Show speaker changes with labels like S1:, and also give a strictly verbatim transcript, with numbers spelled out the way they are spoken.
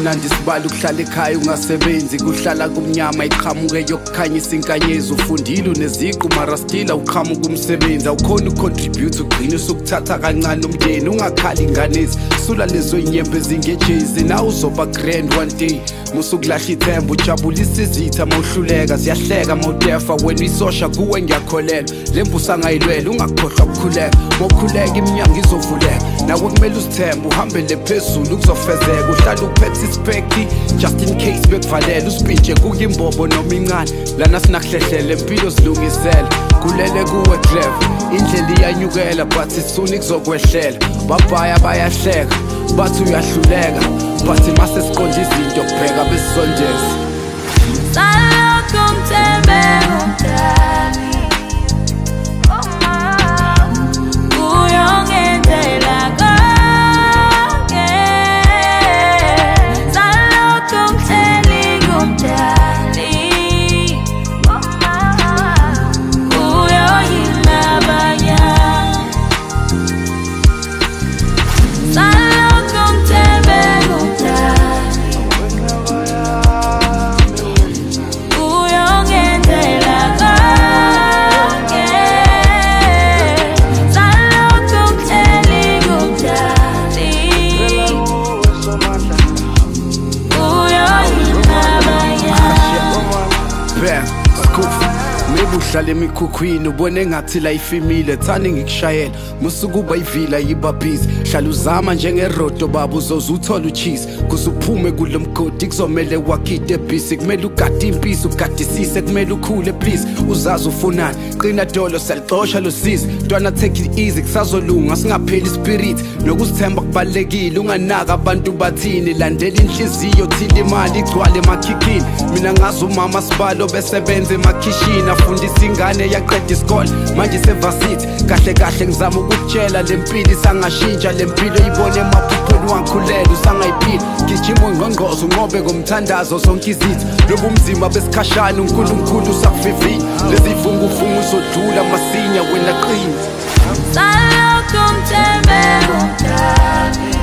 S1: kumnandi sibala ukuhlala ekhaya ungasebenzi kuhlala kumnyama iqhamuke yokukhanyisa inkanyezi ufundile uneziqu mara still awuqhamuka umsebenzi awukhona ucontribute ugcina usukuthatha kancane umndeni ungakhali inganezi sula lezo inyembe ezingejezi nawe uzoba grand one day musukulahla ithemba ujabulisa izitha mawuhluleka siyahleka mawudefa wena isosha kuwe ngiyakholela lembusa ngayilwela ungakhohlwa ukukhuleka mawukhuleka iminyango izovuleka nawe kumele uzithembe uhambele phezulu kuzofezeka uhlala uphethe ispekti just in case bekuvalela usipintshe kuyimbobo noma incane lana sinakuhlehlele impilo zilungisela kulele kuwe clever indlela iyanyukela but isuni kuzokwehlela babhaya bayahleka bathi uyahluleka but mase siqonde izinto kubheka besizondeza
S2: salokhu ngithembe umdali uyongenzela konke salokhu ngitheli kumdali uyoyinabanya salokhu ngithembe kumdali uyongenzela konke salokhu ngitheli kumdali uyoyinabanya
S1: bam skuf maybe uhlala emikhukhwini ubone ngathi la ifimile thani ngikushayela musukuba ivila yiba busy hlala uzama njengerodo baba uzozuthola ucheese kusuphume kulomgodi kuzomela wakhide busy kumele ugade impisi ugadisise kumele ukhule please uzazi ufunani qina dolo selixosha losizi ntwana take it easy kusazolunga singapheli spirit nokuzithemba kubalekile unganaka abantu bathini landela inhliziyo thile imali igcwale emakhikini mina ngazi umama sibalo besebenza emakhishini afundisa ingane yaqeda isikole manje sevasithi kahle kahle ngizama ukutshela lempilo sangashintsha lempilo ibone emaphupheni wangikhulela usangayiphila gijima ungqongqozo unqobe ngomthandazo sonke izitha lobu mzimba besikhashana uNkulunkulu usakuvivile lezi vunguvungu uzodlula masinya wena qini
S2: salokhu ngithembe kumdali